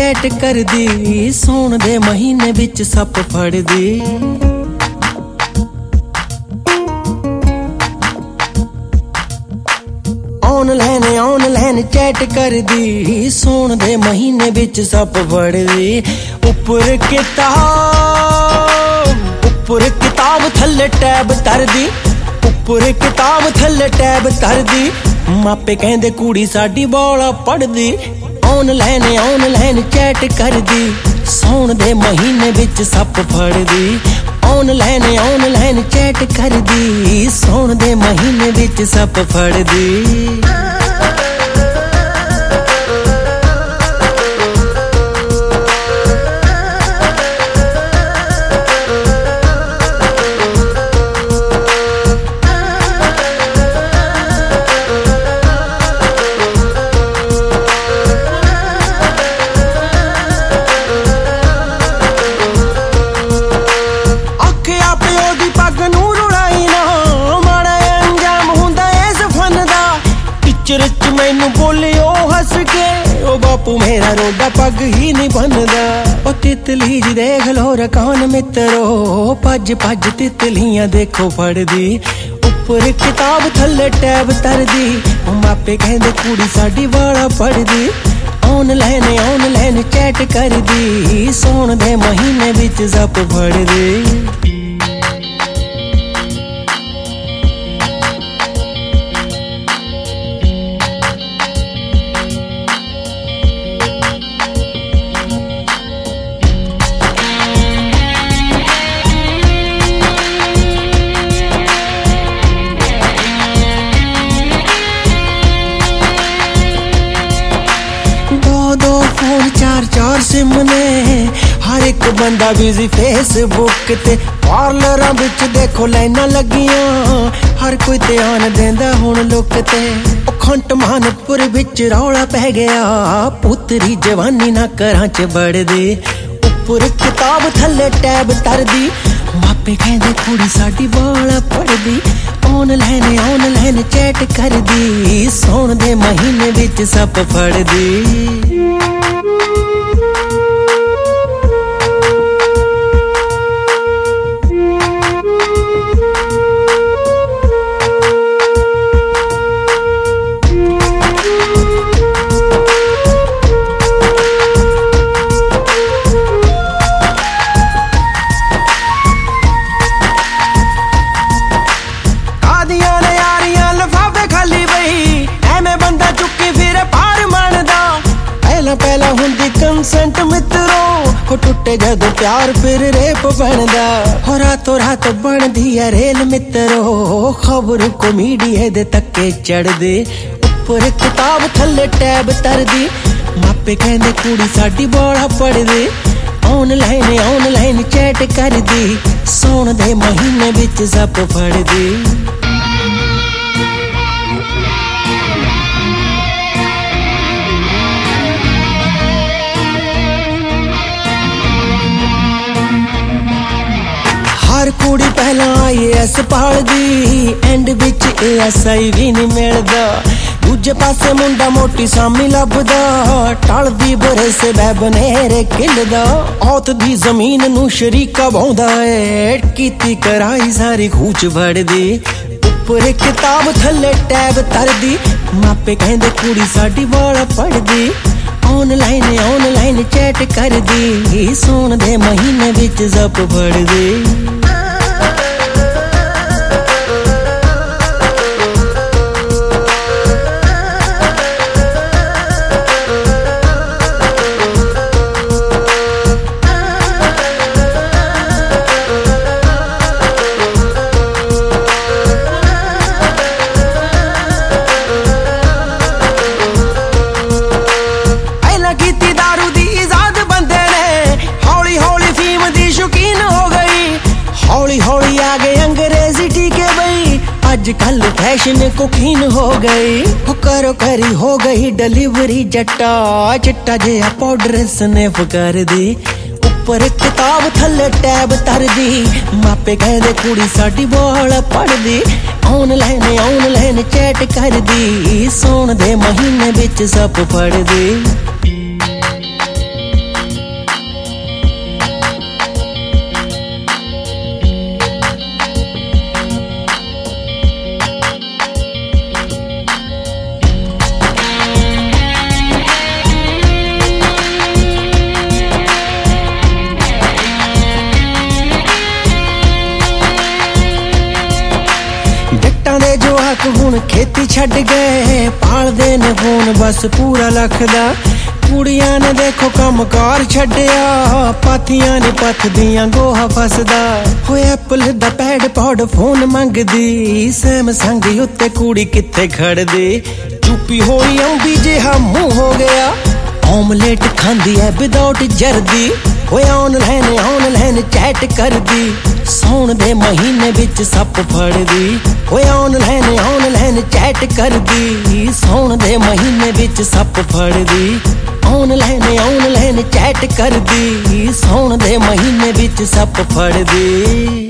Chat करदी, सौण दे महीने विच सप फड़दी। ऑनलाइन चैट करदी, सौण दे महीने विच सप फड़दी। उपर किताब थल्ले टैब तरदी, उपर किताब थल्ले टैब तरदी। मापे कहंदे कुड़ी साडी बाला पढ़दी। ऑनलाइन चैट करदी, सौण दे महीने विच सप फड़दी। ऑनलाइन चैट करदी, सौण दे महीने विच सप फड़दी। मैनू बोले ओ हस के, ओ बापू मेरा रोडा पग ही नहीं बनदा। ओ तितली जी देख लो रकान मित्रो, भज भज तितलियां देखो फड़दी। उपर किताब थल्ले टैब तरदी, ओ मापे कहंदे कुड़ी साडी वाला पढ़दी। ऑनलाइन चैट करदी, सौण दे महीने विच सप फड़दी। दो फोन चार सिम ने, हर एक बंदा बिजी फेसबुक ते। पार्लरां विच देखो लाइनां लगियां, हर कोई ध्यान देंदा हुण लुक ते। खंट मानपुर विच रौला पै गया, पुतरी जवानी ना घरां च बड़दी। उपर किताब थल्ले टैब तरदी, मापे कहंदे कुड़ी साडी बाला पढ़दी। ऑनलाइन चैट करदी, सौण दे महीने विच सप फड़दी। पहला हुंदी कंसेंट मित्रो, हो टुटे जदों प्यार फिर रेप बनदा। हो रातों रात बनदी है रेल मित्रो, खबर को मीडिया दे तक्के चढ़दे। उपर किताब थल्ले टैब तरदी, मापे कहंदे कुड़ी साडी बाला पढ़दी। ऑनलाइन चैट करदी, सौण दे महीने विच सप फड़दी। हर कुड़ी पहला IAS पढ़दी, एंड विच ASI भी नहीं मिलदा। दूजे पासे मुंडा मोटी सामी लभदा, टलदी बुरे से बैबनेरे किलदा। औत दी जमीन नू शरीका बाउंदा है, कीती कराई सारी खूच भड़दी। उपर किताब थल्ले टैब तरदी, मापे कहंदे कुड़ी साडी वाला पढ़दी। ऑनलाइन चैट करदी, सौण दे महीने विच सप फड़दी। आजकल फैशन कुकीन हो गई, करो करी हो गई डिलीवरी। जट्टा चिट्टा जिहा पाउडर स्निफ कर दी। उपर किताब थल्ले टैब तरदी, मापे कहंदे कुड़ी साडी बाला पढ़दी। ऑनलाइन चैट करदी, सौण दे महीने विच सप फड़दी। छेती छड्ड गए पालदे ने फोन बस पूरा लख दा कुड़ियां ने देखो कम कार छड्डिया पाथियां ने पथदियां गोहा फसदा हो एप्पल दा पैड पॉड फोन मंगदी सैमसंग उत्ते कुड़ी कित्थे खड़दी चुप्पी होई अंबी जिहा मुंह हो गया ऑमलेट खांदी है विदाउट जर्दी ओए ऑनलाइन चैट करदी सौण दे महीने विच सप फड़दी ओए ऑनलाइन चैट करदी सौण दे महीने विच सप फड़दी ऑनलाइन चैट करदी सौण दे महीने विच सप फड़दी